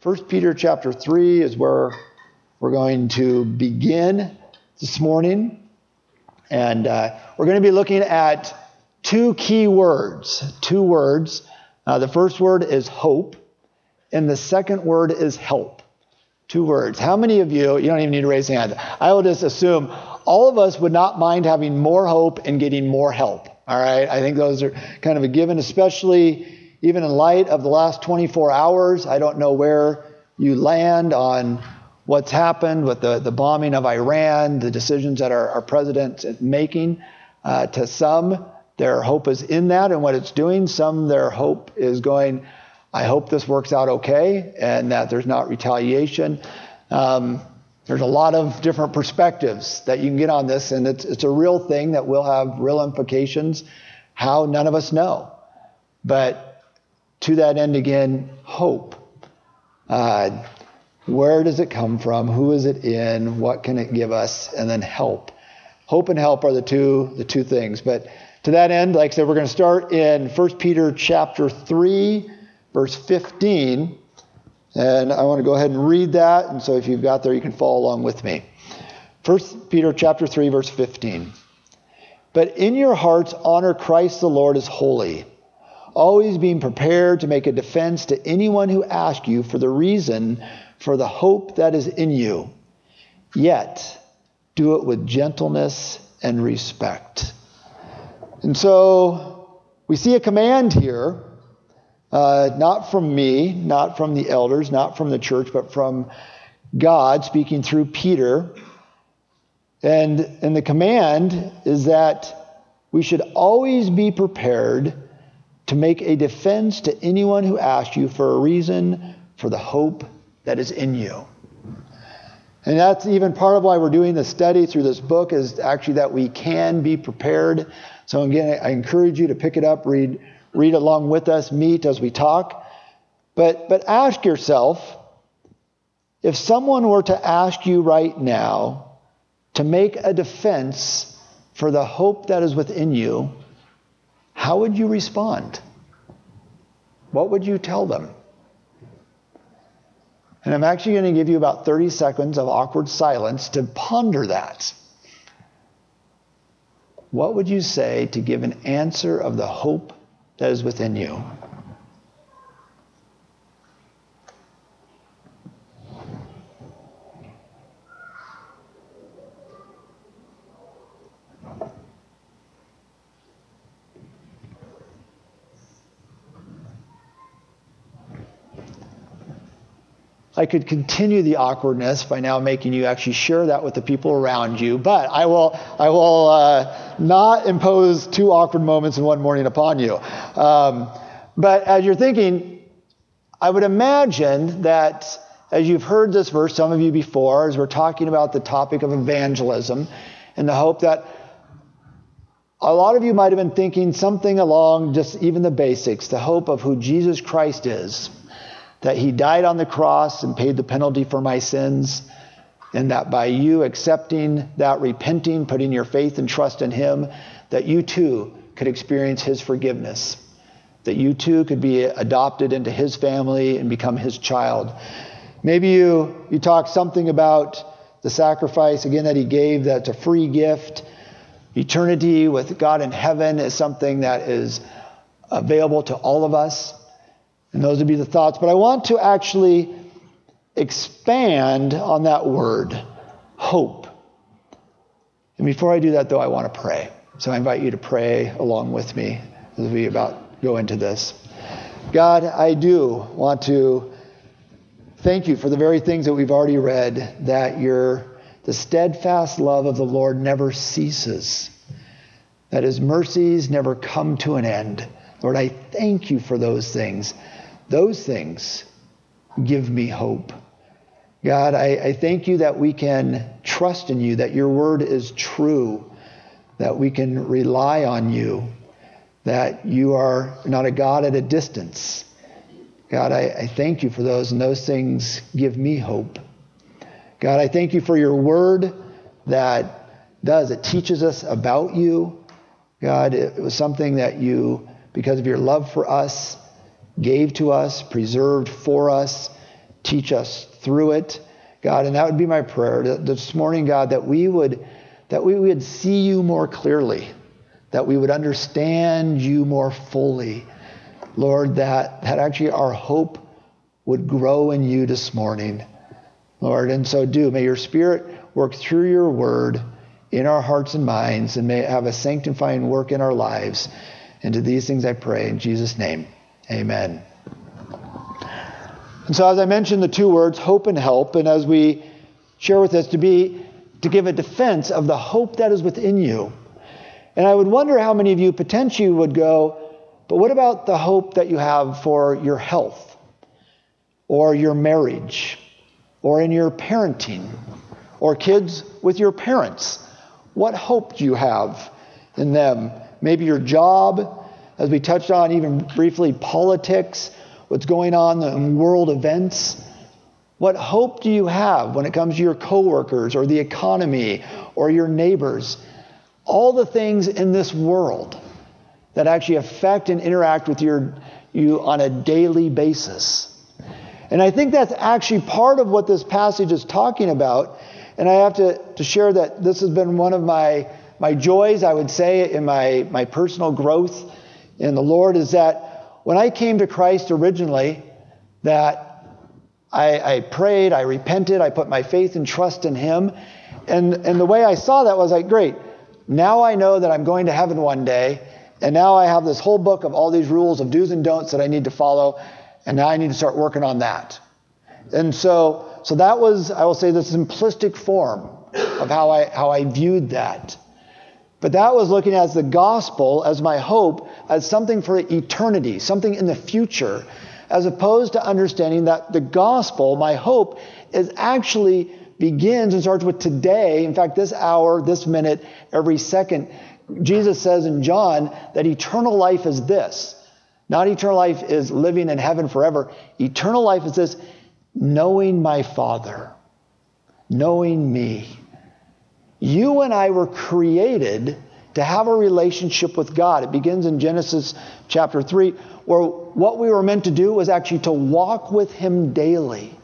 1 Peter chapter 3 is where we're going to begin this morning. And we're going to be looking at two key words. The first word is hope, and the second word is help. 2 words. How many of you don't even need to raise a hand. I will just assume all of us would not mind having more hope and getting more help. All right. I think those are kind of a given, especially even in light of the last 24 hours. I don't know where you land on what's happened with the bombing of Iran, the decisions that our president is making. To some, their hope is in that and what it's doing. Some, their hope is going, I hope this works out okay and that there's not retaliation. There's a lot of different perspectives that you can get on this, and it's a real thing that will have real implications. How, none of us know. But to that end, again, hope. Where does it come from? Who is it in? What can it give us? And then help. Hope and help are the two things. But to that end, like I said, we're going to start in 1 Peter chapter 3, verse 15. And I want to go ahead and read that. And so if you've got there, you can follow along with me. 1 Peter chapter 3, verse 15. But in your hearts, honor Christ the Lord as holy, always being prepared to make a defense to anyone who asks you for the reason for the hope that is in you. Yet, do it with gentleness and respect. And so, we see a command here, not from me, not from the elders, not from the church, but from God speaking through Peter. And the command is that we should always be prepared to make a defense to anyone who asks you for a reason for the hope that is in you. And that's even part of why we're doing the study through this book, is actually that we can be prepared. So again, I encourage you to pick it up, read along with us, meet as we talk. But ask yourself, if someone were to ask you right now to make a defense for the hope that is within you, how would you respond? What would you tell them? And I'm actually going to give you about 30 seconds of awkward silence to ponder that. What would you say to give an answer of the hope that is within you? I could continue the awkwardness by now making you actually share that with the people around you, but I will not impose 2 awkward moments in one morning upon you. But as you're thinking, I would imagine that as you've heard this verse, some of you before, as we're talking about the topic of evangelism, and the hope that a lot of you might have been thinking something along just even the basics, the hope of who Jesus Christ is. That he died on the cross and paid the penalty for my sins, and that by you accepting that, repenting, putting your faith and trust in him, that you too could experience his forgiveness, that you too could be adopted into his family and become his child. Maybe you talk something about the sacrifice, again, that he gave, that's a free gift. Eternity with God in heaven is something that is available to all of us. And those would be the thoughts. But I want to actually expand on that word, hope. And before I do that, though, I want to pray. So I invite you to pray along with me as we go into this. God, I do want to thank you for the very things that we've already read, that the steadfast love of the Lord never ceases, that his mercies never come to an end. Lord, I thank you for those things. Those things give me hope. God, I thank you that we can trust in you, that your word is true, that we can rely on you, that you are not a God at a distance. God, I thank you for those, and those things give me hope. God, I thank you for your word that it teaches us about you. God, it was something that you, because of your love for us, gave to us, preserved for us, teach us through it, God. And that would be my prayer this morning, God, that we would see you more clearly, that we would understand you more fully. Lord, that actually our hope would grow in you this morning, Lord. And so may your Spirit work through your word in our hearts and minds, and may it have a sanctifying work in our lives. And to these things I pray in Jesus' name. Amen. And so as I mentioned, the two words, hope and help, and as we share with us to give a defense of the hope that is within you. And I would wonder how many of you potentially would go, but what about the hope that you have for your health, or your marriage, or in your parenting, or kids with your parents? What hope do you have in them? Maybe your job, as we touched on even briefly, politics, what's going on in world events. What hope do you have when it comes to your coworkers or the economy or your neighbors? All the things in this world that actually affect and interact with you on a daily basis. And I think that's actually part of what this passage is talking about. And I have to share that this has been one of my joys, I would say, in my personal growth in the Lord, is that when I came to Christ originally, that I prayed, I repented, I put my faith and trust in him. And the way I saw that was like, great, now I know that I'm going to heaven one day, and now I have this whole book of all these rules of do's and don'ts that I need to follow, and now I need to start working on that. And so that was, I will say, the simplistic form of how I viewed that. But that was looking at the gospel as my hope, as something for eternity, something in the future, as opposed to understanding that the gospel, my hope, is actually begins and starts with today. In fact, this hour, this minute, every second. Jesus says in John that eternal life is this. Not eternal life is living in heaven forever. Eternal life is this: knowing my Father, knowing me. You and I were created to have a relationship with God. It begins in Genesis chapter 3, where what we were meant to do was actually to walk with him daily.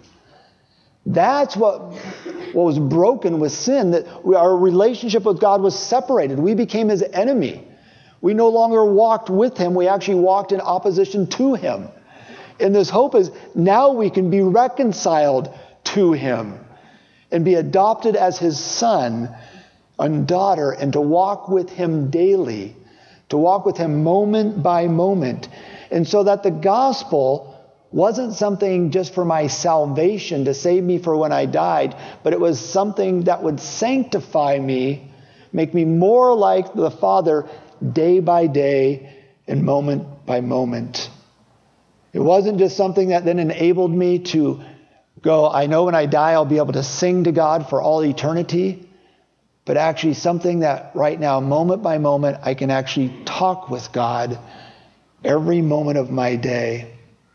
That's what was broken with sin, that our relationship with God was separated. We became his enemy. We no longer walked with him. We actually walked in opposition to him. And this hope is now we can be reconciled to him and be adopted as his son and daughter, and to walk with him daily, to walk with him moment by moment. And so that the gospel wasn't something just for my salvation, to save me for when I died, but it was something that would sanctify me, make me more like the Father day by day and moment by moment. It wasn't just something that then enabled me to go, I know when I die I'll be able to sing to God for all eternity, but actually something that right now, moment by moment, I can actually talk with God every moment of my day.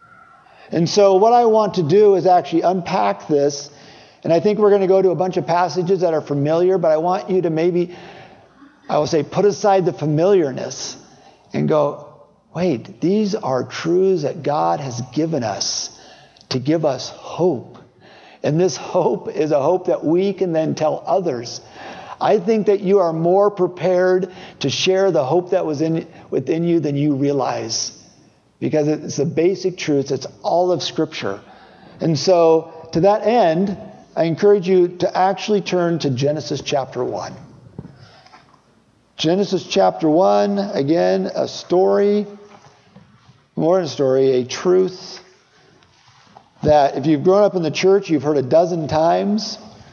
And so what I want to do is actually unpack this, and I think we're going to go to a bunch of passages that are familiar, but I want you to maybe, I will say, put aside the familiarness and go, wait, these are truths that God has given us to give us hope. And this hope is a hope that we can then tell others. I think that you are more prepared to share the hope that was within you than you realize, because it's the basic truths. It's all of Scripture. And so to that end, I encourage you to actually turn to Genesis chapter 1. Genesis chapter 1, again, a story, more than a story, a truth that if you've grown up in the church, you've heard a dozen times.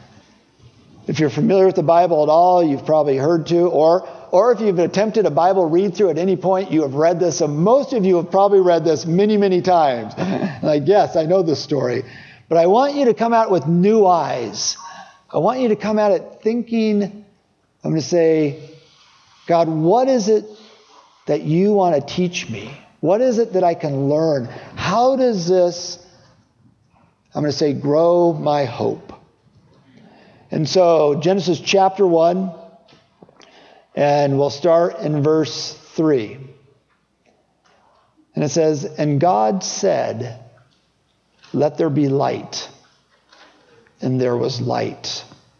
If you're familiar with the Bible at all, you've probably heard to, or if you've attempted a Bible read through at any point, you have read this. So most of you have probably read this many, many times. Like, yes, I know this story. But I want you to come at it with new eyes. I want you to come at it thinking, I'm going to say, God, what is it that you want to teach me? What is it that I can learn? How does this, I'm going to say, grow my hope? And so Genesis chapter 1, and we'll start in verse 3. And it says, and God said, let there be light. And there was light.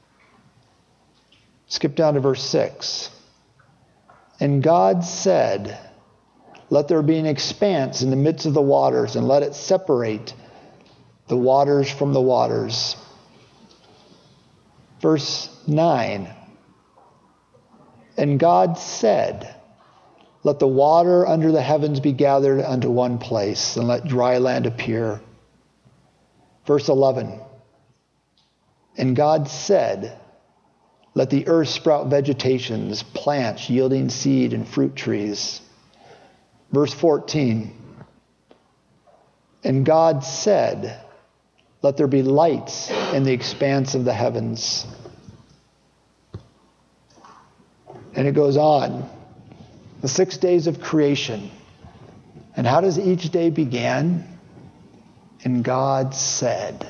Skip down to verse 6. And God said, let there be an expanse in the midst of the waters, and let it separate the waters from the waters. Verse 9. And God said, let the water under the heavens be gathered unto one place, and let dry land appear. Verse 11. And God said, let the earth sprout vegetations, plants yielding seed and fruit trees. Verse 14. And God said, let there be lights in the expanse of the heavens. And it goes on. The 6 days of creation. And how does each day begin? And God said.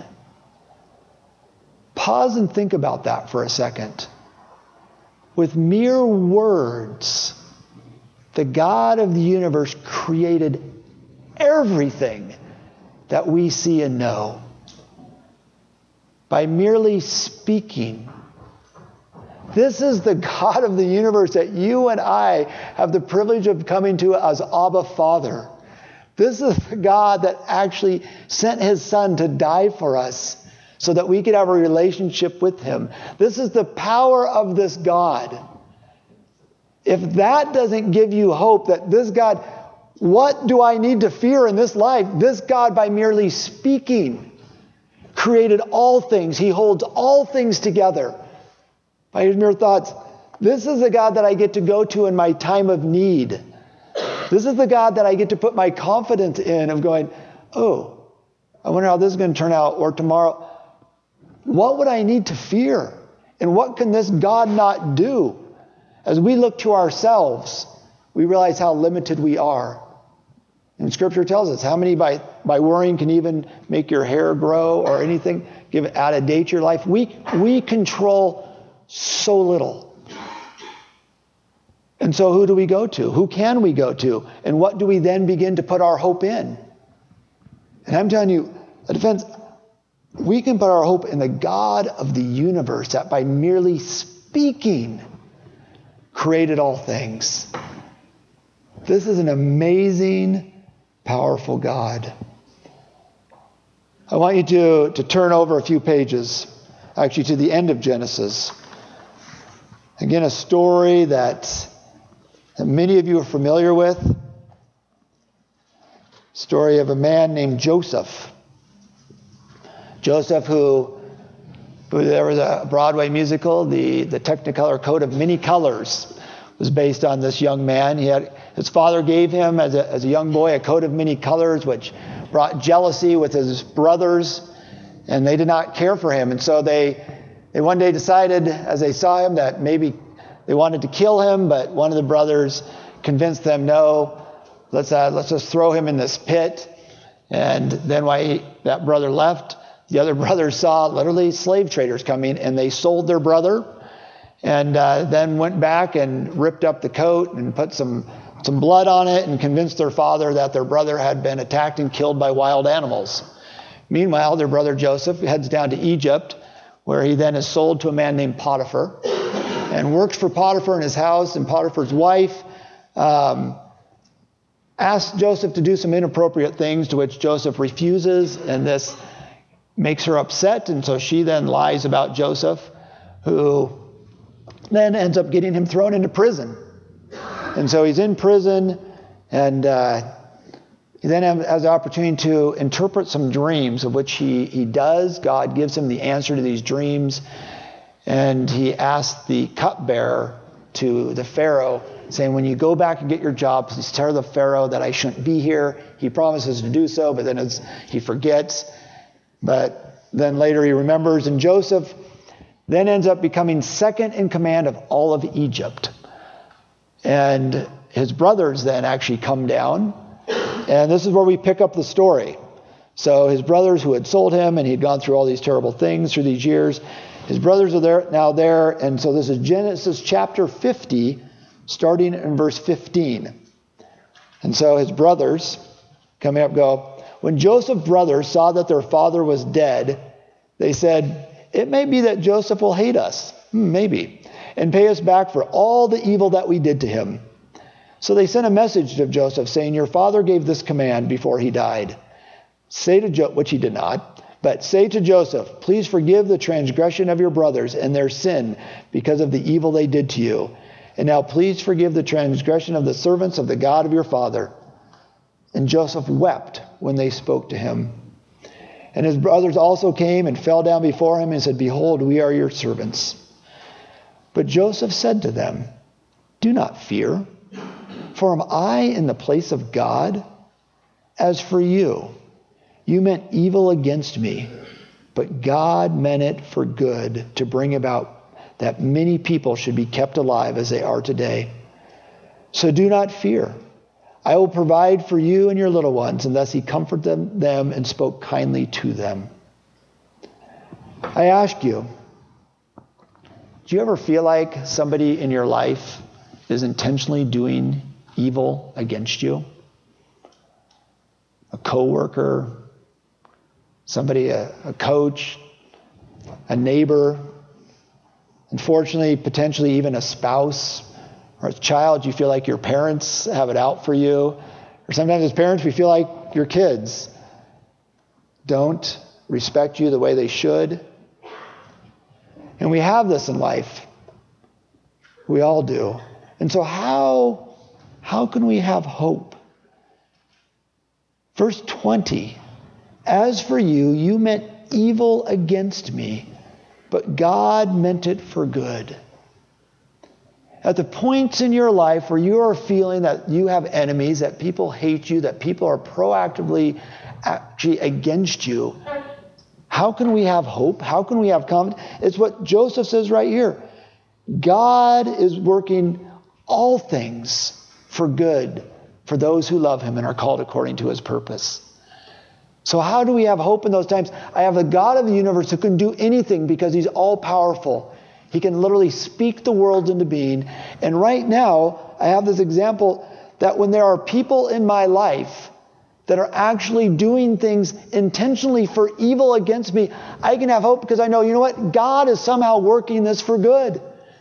Pause and think about that for a second. With mere words, the God of the universe created everything that we see and know. By merely speaking. This is the God of the universe that you and I have the privilege of coming to as Abba Father. This is the God that actually sent his Son to die for us so that we could have a relationship with him. This is the power of this God. If that doesn't give you hope that this God, what do I need to fear in this life? This God, by merely speaking, created all things. He holds all things together. By his mere thoughts, this is the God that I get to go to in my time of need. This is the God that I get to put my confidence in of going, oh, I wonder how this is going to turn out, or tomorrow. What would I need to fear? And what can this God not do? As we look to ourselves, we realize how limited we are. And Scripture tells us how many by worrying can even make your hair grow or anything, add a day to your life. We control so little. And so who do we go to? Who can we go to? And what do we then begin to put our hope in? And I'm telling you, we can put our hope in the God of the universe that by merely speaking created all things. This is an amazing, powerful God. I want you to turn over a few pages, actually to the end of Genesis. Again, a story that many of you are familiar with. Story of a man named Joseph. Joseph, who there was a Broadway musical, the Technicolor Coat of Many Colors, was based on this young man. His father gave him, as a young boy, a coat of many colors, which brought jealousy with his brothers, and they did not care for him. And so they one day decided, as they saw him, that maybe they wanted to kill him, but one of the brothers convinced them, no, let's just throw him in this pit. And then while that brother left, the other brothers saw literally slave traders coming, and they sold their brother, and then went back and ripped up the coat and put some blood on it and convinced their father that their brother had been attacked and killed by wild animals. Meanwhile, their brother Joseph heads down to Egypt, where he then is sold to a man named Potiphar and works for Potiphar in his house. And Potiphar's wife asks Joseph to do some inappropriate things, to which Joseph refuses, and this makes her upset. And so she then lies about Joseph, who then ends up getting him thrown into prison. And so he's in prison, and he then has the opportunity to interpret some dreams, of which he does. God gives him the answer to these dreams, and he asks the cupbearer to the Pharaoh, saying, when you go back and get your job, please tell the Pharaoh that I shouldn't be here. He promises to do so, but then he forgets. But then later he remembers, and Joseph then ends up becoming second in command of all of Egypt. And his brothers then actually come down. And this is where we pick up the story. So his brothers who had sold him, and he'd gone through all these terrible things through these years, his brothers are now there. And so this is Genesis chapter 50, starting in verse 15. And so his brothers coming up go, When Joseph's brothers saw that their father was dead, they said, "It may be that Joseph will hate us, maybe, and pay us back for all the evil that we did to him." So they sent a message to Joseph saying, "Your father gave this command before he died. Say to Joseph," which he did not, "but say to Joseph, please forgive the transgression of your brothers and their sin because of the evil they did to you. And now please forgive the transgression of the servants of the God of your father." And Joseph wept when they spoke to him. And his brothers also came and fell down before him and said, "Behold, we are your servants." But Joseph said to them, "Do not fear, for am I in the place of God? As for you, you meant evil against me, but God meant it for good, to bring about that many people should be kept alive as they are today. So do not fear. I will provide for you and your little ones." And thus he comforted them and spoke kindly to them. I ask you, do you ever feel like somebody in your life is intentionally doing evil against you? A coworker, somebody, a coach, a neighbor, unfortunately, potentially even a spouse or a child. You feel like your parents have it out for you. Or sometimes as parents, we feel like your kids don't respect you the way they should. And we have this in life. We all do. And so how can we have hope? Verse 20, "As for you, you meant evil against me, but God meant it for good." At the points in your life where you are feeling that you have enemies, that people hate you, that people are proactively actually against you, how can we have hope? How can we have confidence? It's what Joseph says right here. God is working all things for good for those who love him and are called according to his purpose. So how do we have hope in those times? I have the God of the universe who can do anything because he's all powerful. He can literally speak the world into being. And right now, I have this example that when there are people in my life that are actually doing things intentionally for evil against me, I can have hope because I know, you know what? God is somehow working this for good.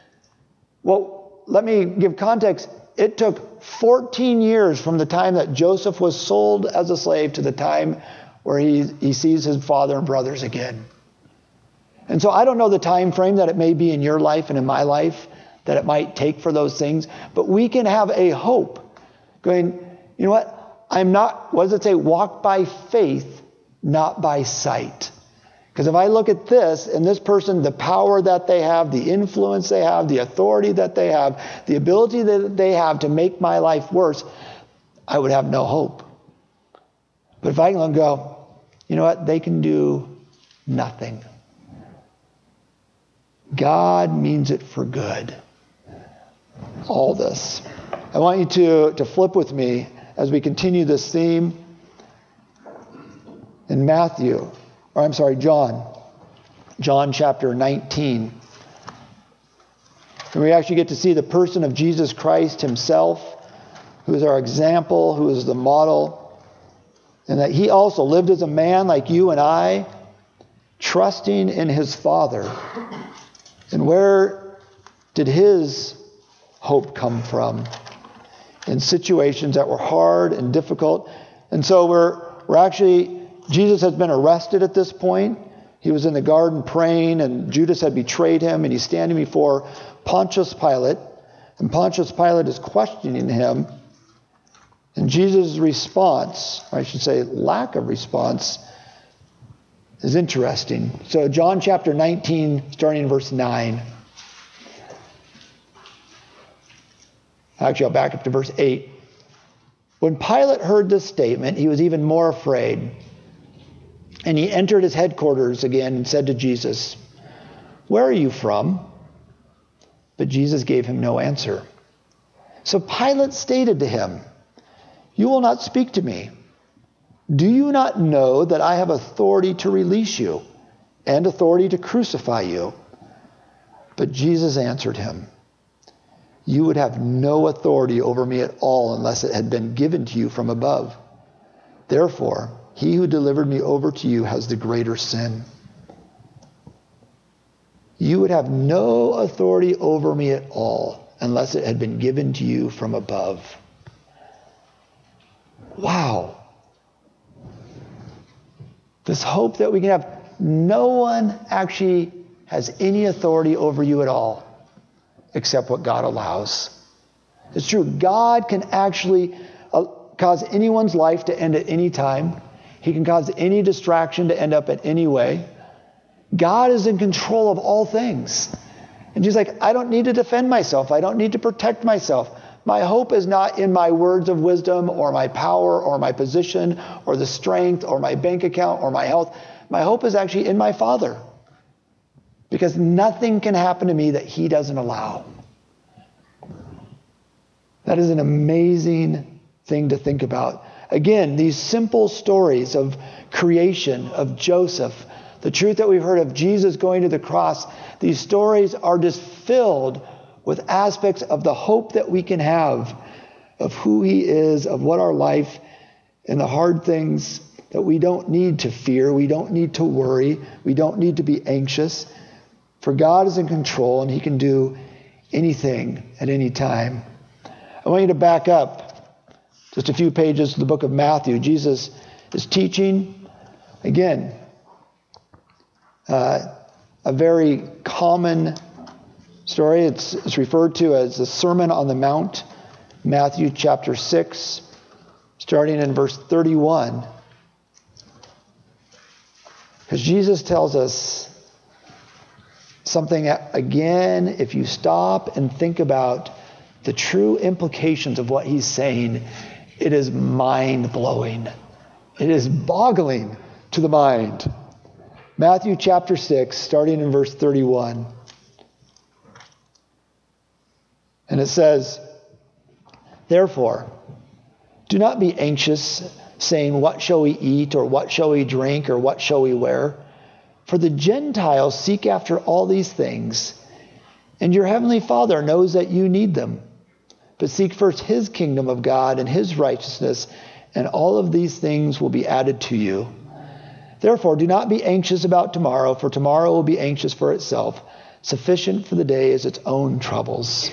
Well, let me give context. It took 14 years from the time that Joseph was sold as a slave to the time where he sees his father and brothers again. And so I don't know the time frame that it may be in your life and in my life that it might take for those things, but we can have a hope going, you know what? I'm not, what does it say? Walk by faith, not by sight. Because if I look at this and this person, the power that they have, the influence they have, the authority that they have, the ability that they have to make my life worse, I would have no hope. But if I can go, you know what? They can do nothing. God means it for good. All this. I want you to flip with me as we continue this theme in John chapter 19. And we actually get to see the person of Jesus Christ himself, who is our example, who is the model, and that he also lived as a man like you and I, trusting in his Father. And where did his hope come from? In situations that were hard and difficult. And so we're actually, Jesus has been arrested at this point. He was in the garden praying, and Judas had betrayed him, and he's standing before Pontius Pilate. And Pontius Pilate is questioning him. And Jesus' response, or I should say lack of response, is interesting. So John chapter 19, starting in verse 9. Actually, I'll back up to verse 8. When Pilate heard this statement, he was even more afraid. And he entered his headquarters again and said to Jesus, "Where are you from?" But Jesus gave him no answer. So Pilate stated to him, "You will not speak to me. Do you not know that I have authority to release you and authority to crucify you?" But Jesus answered him, "You would have no authority over me at all unless it had been given to you from above. Therefore, he who delivered me over to you has the greater sin. You would have no authority over me at all unless it had been given to you from above. Wow. This hope that we can have. No one actually has any authority over you at all except what God allows. It's true. God can actually cause anyone's life to end at any time. He can cause any distraction to end up at any way. God is in control of all things. And he's like, I don't need to defend myself. I don't need to protect myself. My hope is not in my words of wisdom or my power or my position or the strength or my bank account or my health. My hope is actually in my Father. Because nothing can happen to me that he doesn't allow. That is an amazing thing to think about. Again, these simple stories of creation, of Joseph, the truth that we've heard of Jesus going to the cross, these stories are just filled with aspects of the hope that we can have, of who he is, of what our life and the hard things that we don't need to fear, we don't need to worry, we don't need to be anxious. For God is in control and he can do anything at any time. I want you to back up just a few pages to the book of Matthew. Jesus is teaching. Again, a very common story. It's referred to as the Sermon on the Mount, Matthew chapter 6, starting in verse 31. Because Jesus tells us something, again, if you stop and think about the true implications of what he's saying, it is mind-blowing. It is boggling to the mind. Matthew chapter 6, starting in verse 31. And it says, therefore, do not be anxious, saying, what shall we eat, or what shall we drink, or what shall we wear? For the Gentiles seek after all these things, and your heavenly Father knows that you need them. But seek first his kingdom of God and his righteousness, and all of these things will be added to you. Therefore, do not be anxious about tomorrow, for tomorrow will be anxious for itself. Sufficient for the day is its own troubles.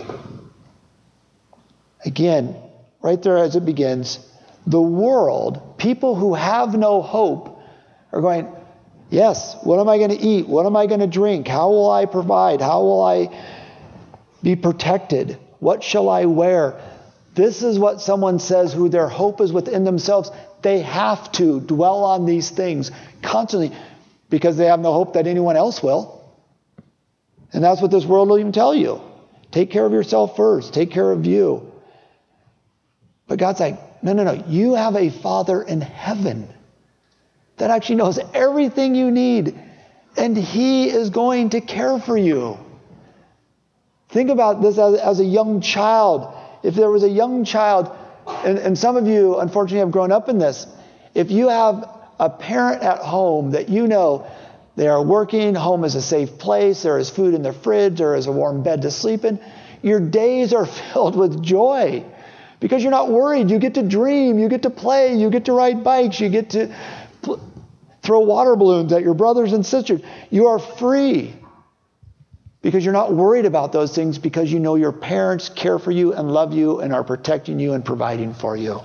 Again, right there as it begins, the world, people who have no hope, are going, yes, what am I going to eat? What am I going to drink? How will I provide? How will I be protected? What shall I wear? This is what someone says who their hope is within themselves. They have to dwell on these things constantly because they have no hope that anyone else will. And that's what this world will even tell you. Take care of yourself first. Take care of you. But God's like, no. You have a Father in heaven that actually knows everything you need. And he is going to care for you. Think about this as a young child. If there was a young child, and some of you, unfortunately, have grown up in this. If you have a parent at home that you know they are working, home is a safe place, there is food in the fridge, there is a warm bed to sleep in, your days are filled with joy because you're not worried. You get to dream, you get to play, you get to ride bikes, you get to throw water balloons at your brothers and sisters. You are free. Because you're not worried about those things because you know your parents care for you and love you and are protecting you and providing for you.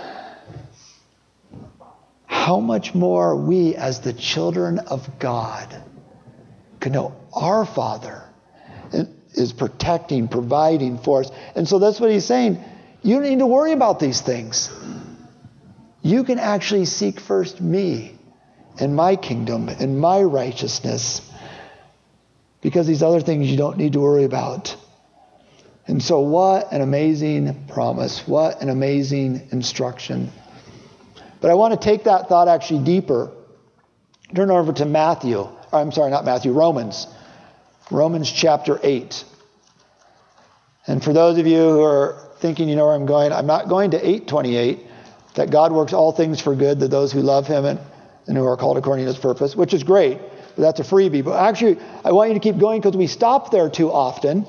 How much more we as the children of God can know our Father is protecting, providing for us. And so that's what he's saying. You don't need to worry about these things. You can actually seek first me and my kingdom and my righteousness. Because these other things you don't need to worry about. And so what an amazing promise. What an amazing instruction. But I want to take that thought actually deeper. Turn over to Romans. Romans chapter 8. And for those of you who are thinking you know where I'm going, I'm not going to 8:28. That God works all things for good to those who love him and who are called according to his purpose, which is great. But that's a freebie. But actually, I want you to keep going because we stop there too often.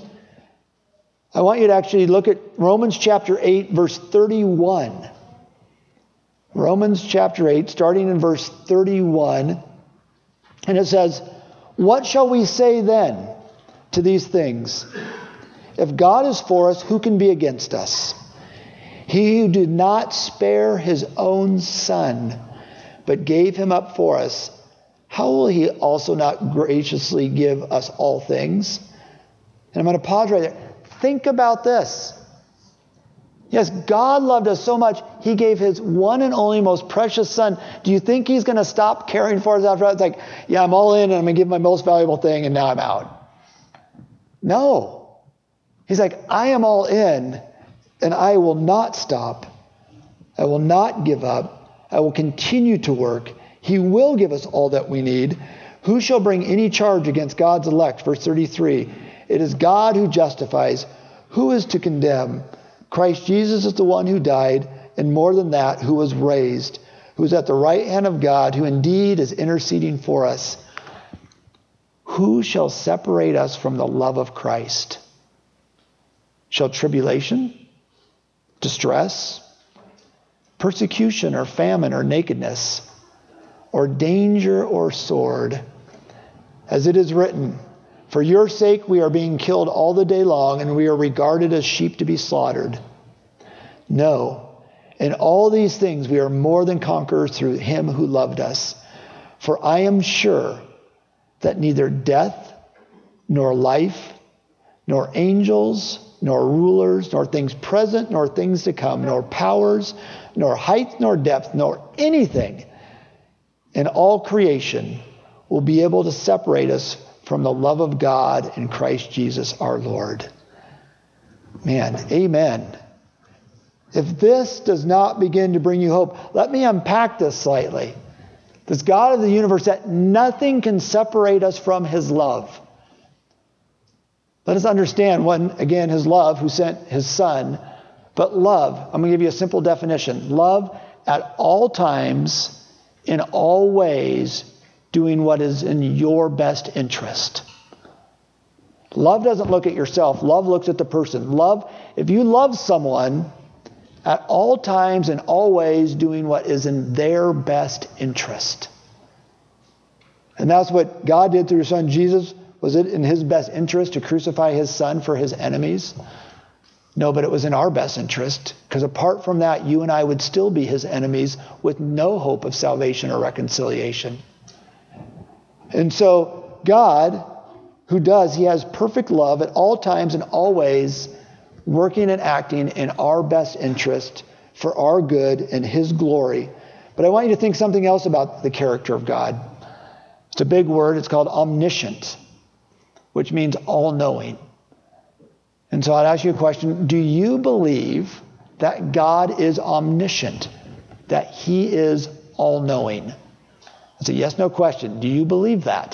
I want you to actually look at Romans chapter 8, verse 31. Romans chapter 8, starting in verse 31. And it says, "What shall we say then to these things? If God is for us, who can be against us? He who did not spare his own son, but gave him up for us, how will he also not graciously give us all things?" And I'm going to pause right there. Think about this. Yes, God loved us so much, he gave his one and only most precious son. Do you think he's going to stop caring for us after that? It's like, yeah, I'm all in and I'm going to give my most valuable thing and now I'm out. No. He's like, I am all in and I will not stop. I will not give up. I will continue to work. He will give us all that we need. Who shall bring any charge against God's elect? Verse 33. It is God who justifies. Who is to condemn? Christ Jesus is the one who died, and more than that, who was raised, who is at the right hand of God, who indeed is interceding for us. Who shall separate us from the love of Christ? Shall tribulation, distress, persecution, or famine, or nakedness, or danger, or sword? As it is written, for your sake we are being killed all the day long, and we are regarded as sheep to be slaughtered. No, in all these things we are more than conquerors through him who loved us. For I am sure that neither death, nor life, nor angels, nor rulers, nor things present, nor things to come, nor powers, nor height, nor depth, nor anything in all creation will be able to separate us from the love of God in Christ Jesus our Lord. Man, amen. If this does not begin to bring you hope, let me unpack this slightly. This God of the universe, that nothing can separate us from his love. Let us understand, one, again, his love, who sent his son. But love, I'm going to give you a simple definition. Love at all times, in all ways, doing what is in your best interest. Love doesn't look at yourself. Love looks at the person. Love, if you love someone, at all times and always doing what is in their best interest. And that's what God did through his son Jesus. Was it in his best interest to crucify his son for his enemies? No, but it was in our best interest, because apart from that, you and I would still be his enemies with no hope of salvation or reconciliation. And so God, he has perfect love at all times and always, working and acting in our best interest for our good and his glory. But I want you to think something else about the character of God. It's a big word. It's called omniscient, which means all-knowing. And so I'd ask you a question. Do you believe that God is omniscient, that he is all-knowing? It's a yes, no question. Do you believe that?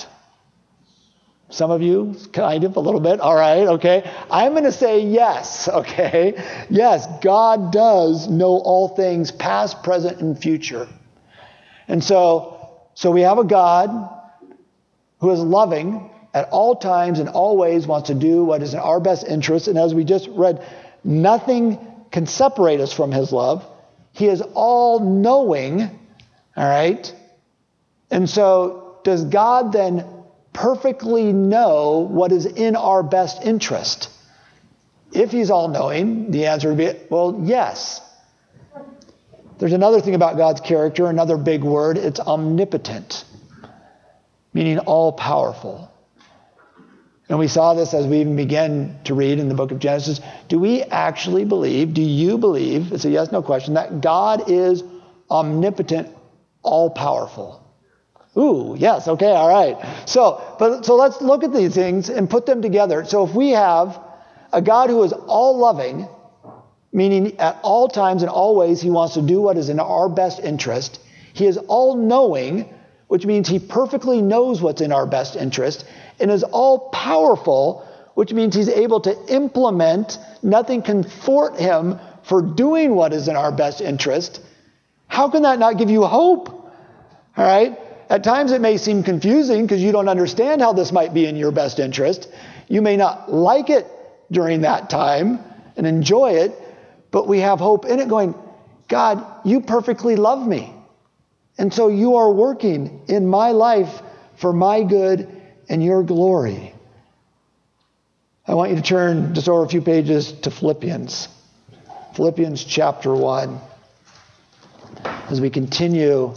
Some of you, kind of, a little bit. All right, okay. I'm going to say yes, okay. Yes, God does know all things, past, present, and future. And so we have a God who is loving at all times and always, wants to do what is in our best interest. And as we just read, nothing can separate us from his love. He is all-knowing, all right? And so does God then perfectly know what is in our best interest? If he's all-knowing, the answer would be, well, yes. There's another thing about God's character, another big word. It's omnipotent, meaning all-powerful. And we saw this as we even began to read in the book of Genesis. Do we actually believe, do you believe, it's a yes, no question, that God is omnipotent, all-powerful? Ooh, yes, okay, all right. So let's look at these things and put them together. So if we have a God who is all-loving, meaning at all times and always he wants to do what is in our best interest. He is all-knowing, which means he perfectly knows what's in our best interest, and is all-powerful, which means he's able to implement. Nothing can thwart him for doing what is in our best interest. How can that not give you hope? All right? At times it may seem confusing because you don't understand how this might be in your best interest. You may not like it during that time and enjoy it, but we have hope in it going, God, you perfectly love me. And so you are working in my life for my good and your glory. I want you to turn just over a few pages to Philippians. Philippians chapter 1. As we continue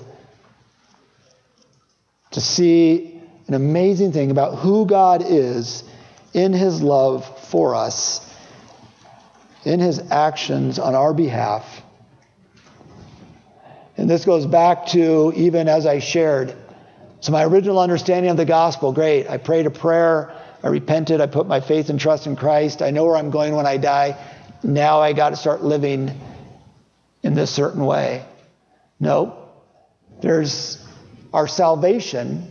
to see an amazing thing about who God is in his love for us, in his actions on our behalf. And this goes back to even as I shared. So my original understanding of the gospel, great. I prayed a prayer. I repented. I put my faith and trust in Christ. I know where I'm going when I die. Now I got to start living in this certain way. No. There's our salvation,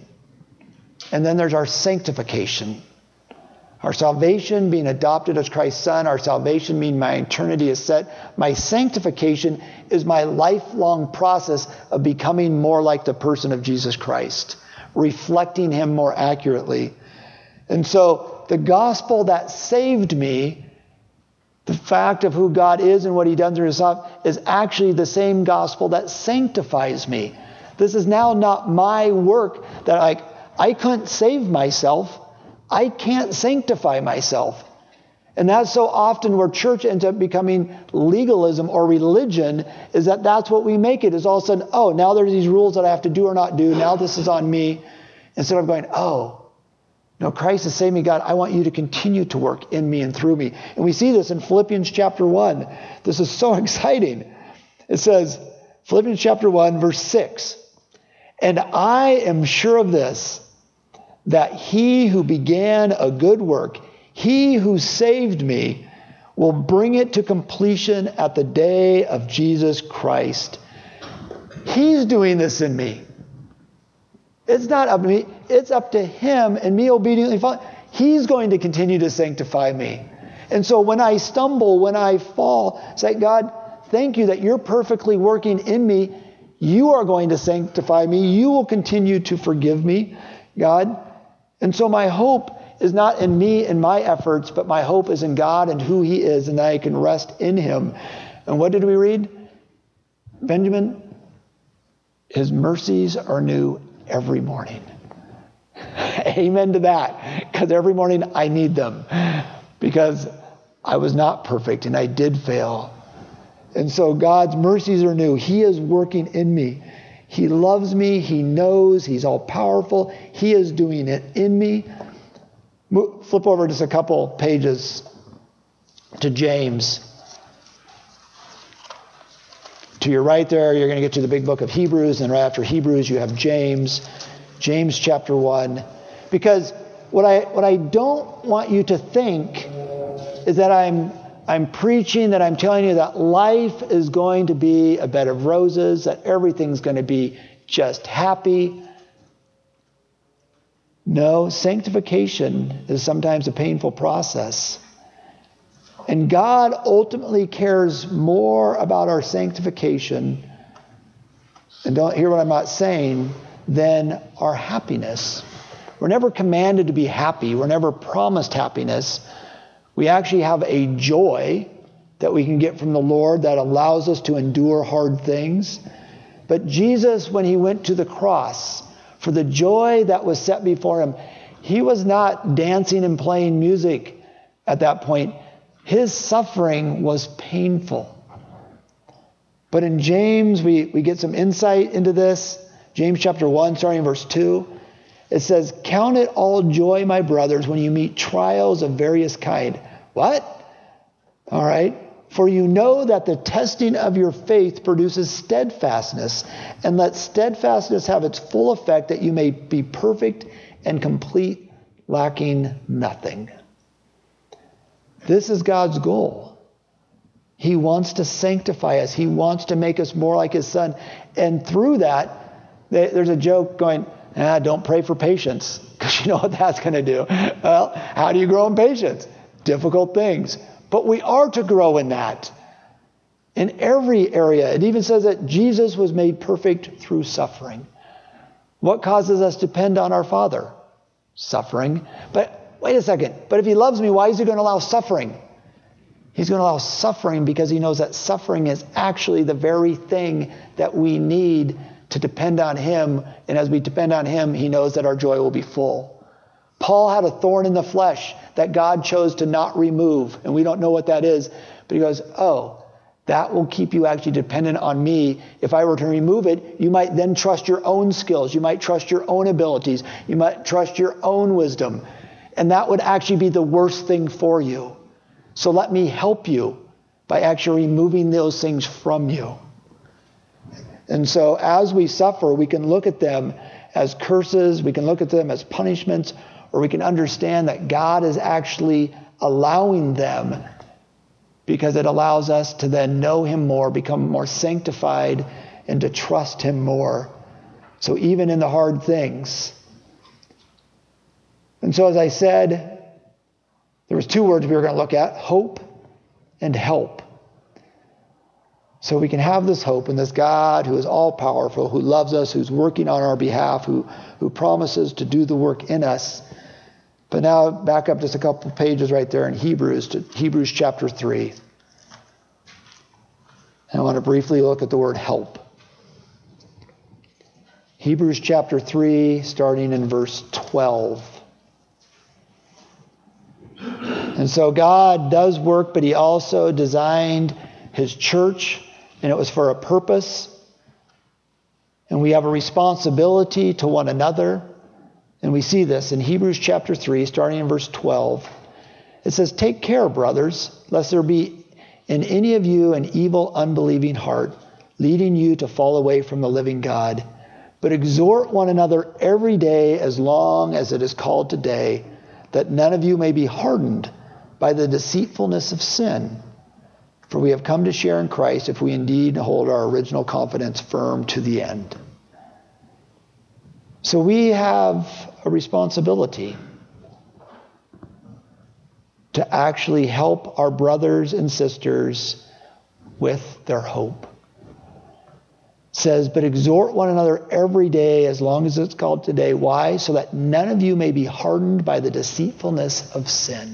and then there's our sanctification. Our salvation being adopted as Christ's son. Our salvation meaning my eternity is set. My sanctification is my lifelong process of becoming more like the person of Jesus Christ, reflecting him more accurately. And so the gospel that saved me, the fact of who God is and what he done through his life, is actually the same gospel that sanctifies me. This is now not my work that I couldn't save myself. I can't sanctify myself. And that's so often where church ends up becoming legalism or religion, is that that's what we make it, is all of a sudden, oh, now there's these rules that I have to do or not do. Now this is on me. Instead of going, oh, no, Christ is saving me. God, I want you to continue to work in me and through me. And we see this in Philippians chapter 1. This is so exciting. It says, Philippians chapter 1, verse 6. And I am sure of this, that he who began a good work, he who saved me, will bring it to completion at the day of Jesus Christ. He's doing this in me. It's not up to me. It's up to him and me obediently following. He's going to continue to sanctify me. And so when I stumble, when I fall, say, God, thank you that you're perfectly working in me. You are going to sanctify me. You will continue to forgive me, God. And so my hope is not in me and my efforts, but my hope is in God and who he is, and that I can rest in him. And what did we read? Benjamin, his mercies are new every morning. Amen to that. Because every morning I need them. Because I was not perfect and I did fail. And so God's mercies are new. He is working in me. He loves me. He knows. He's all powerful. He is doing it in me. Flip over just a couple pages to James. To your right there, you're going to get to the big book of Hebrews. And right after Hebrews, you have James. James chapter 1. Because what I don't want you to think is that I'm preaching, that I'm telling you that life is going to be a bed of roses, that everything's going to be just happy. No, sanctification is sometimes a painful process. And God ultimately cares more about our sanctification, and don't hear what I'm not saying, than our happiness. We're never commanded to be happy. We're never promised happiness. We actually have a joy that we can get from the Lord that allows us to endure hard things. But Jesus, when he went to the cross, for the joy that was set before him, he was not dancing and playing music at that point. His suffering was painful. But in James, we get some insight into this. James chapter 1, starting in verse 2. It says, "Count it all joy, my brothers, when you meet trials of various kind." What? All right. "For you know that the testing of your faith produces steadfastness, and let steadfastness have its full effect, that you may be perfect and complete, lacking nothing." This is God's goal. He wants to sanctify us. He wants to make us more like his son. And through that, there's a joke going, don't pray for patience, because you know what that's going to do. Well, how do you grow in patience? Difficult things. But we are to grow in that. In every area. It even says that Jesus was made perfect through suffering. What causes us to depend on our Father? Suffering. But wait a second. But if he loves me, why is he going to allow suffering? He's going to allow suffering because he knows that suffering is actually the very thing that we need to depend on him. And as we depend on him, he knows that our joy will be full. Paul had a thorn in the flesh that God chose to not remove. And we don't know what that is. But he goes, oh, that will keep you actually dependent on me. If I were to remove it, you might then trust your own skills. You might trust your own abilities. You might trust your own wisdom. And that would actually be the worst thing for you. So let me help you by actually removing those things from you. And so as we suffer, we can look at them as curses, we can look at them as punishments, or we can understand that God is actually allowing them because it allows us to then know him more, become more sanctified, and to trust him more. So even in the hard things. And so as I said, there was two words we were going to look at, hope and help. So we can have this hope in this God who is all-powerful, who loves us, who's working on our behalf, who promises to do the work in us. But now back up just a couple pages right there in Hebrews, to Hebrews chapter 3. And I want to briefly look at the word help. Hebrews chapter 3, starting in verse 12. And so God does work, but he also designed his church, and it was for a purpose. And we have a responsibility to one another. And we see this in Hebrews chapter 3, starting in verse 12. It says, take care, brothers, lest there be in any of you an evil, unbelieving heart, leading you to fall away from the living God. But exhort one another every day as long as it is called today, that none of you may be hardened by the deceitfulness of sin. For we have come to share in Christ if we indeed hold our original confidence firm to the end. So we have a responsibility to actually help our brothers and sisters with their hope. It says, but exhort one another every day as long as it's called today. Why? So that none of you may be hardened by the deceitfulness of sin.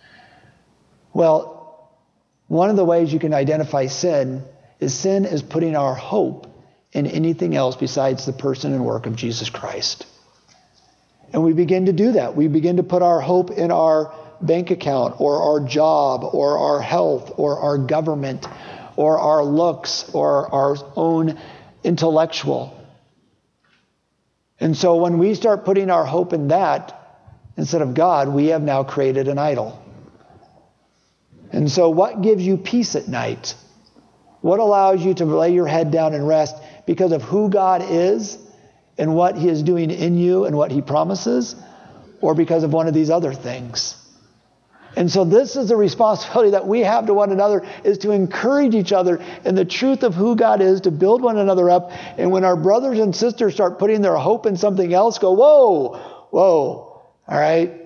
Well, one of the ways you can identify sin is putting our hope in anything else besides the person and work of Jesus Christ. And we begin to do that. We begin to put our hope in our bank account or our job or our health or our government or our looks or our own intellectual. And so when we start putting our hope in that instead of God, we have now created an idol. And so what gives you peace at night? What allows you to lay your head down and rest because of who God is and what he is doing in you and what he promises, or because of one of these other things? And so this is the responsibility that we have to one another, is to encourage each other in the truth of who God is, to build one another up. And when our brothers and sisters start putting their hope in something else, go, whoa, all right?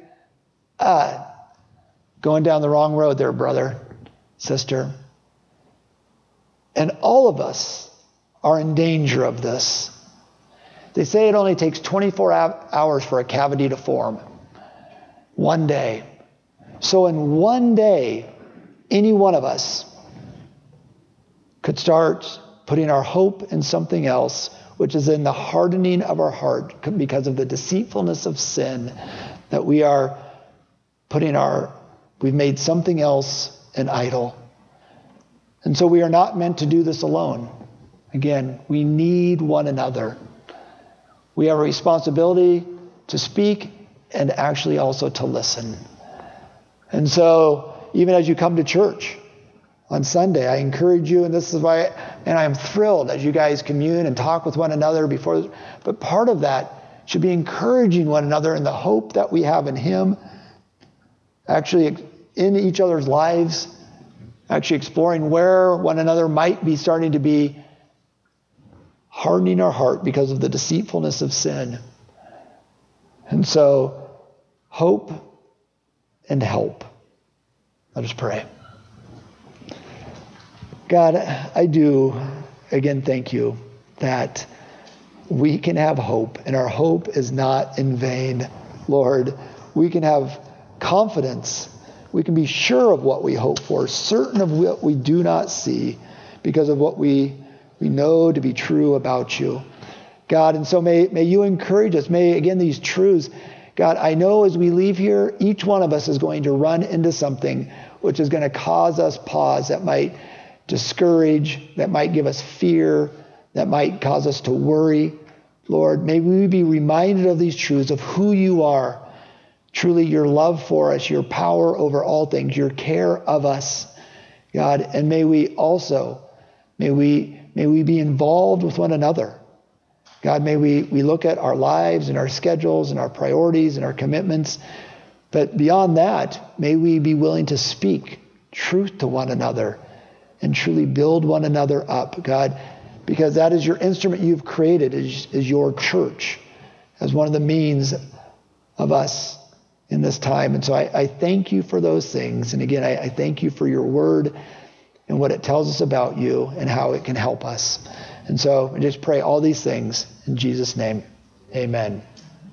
Going down the wrong road there, brother, sister. And all of us are in danger of this. They say it only takes 24 hours for a cavity to form. One day. So in one day, any one of us could start putting our hope in something else, which is in the hardening of our heart because of the deceitfulness of sin, that we are we've made something else an idol. And so we are not meant to do this alone. Again, we need one another. We have a responsibility to speak and actually also to listen. And so even as you come to church on Sunday, I encourage you, and this is why, and I'm thrilled as you guys commune and talk with one another before, but part of that should be encouraging one another in the hope that we have in him, actually in each other's lives, actually exploring where one another might be starting to be hardening our heart because of the deceitfulness of sin. And so, hope and help. Let us pray. God, I do, again, thank you that we can have hope, and our hope is not in vain, Lord. We can have confidence We can be sure of what we hope for, certain of what we do not see, because of what we know to be true about you. God, and so may you encourage us. May, again, these truths, God, I know as we leave here, each one of us is going to run into something which is going to cause us pause, that might discourage, that might give us fear, that might cause us to worry. Lord, may we be reminded of these truths, of who you are, truly your love for us, your power over all things, your care of us, God. And may we be involved with one another. God, may we look at our lives and our schedules and our priorities and our commitments. But beyond that, may we be willing to speak truth to one another and truly build one another up, God, because that is your instrument you've created, is your church, as one of the means of us in this time. And so I thank you for those things. And again, I thank you for your word and what it tells us about you and how it can help us. And so I just pray all these things in Jesus' name. Amen.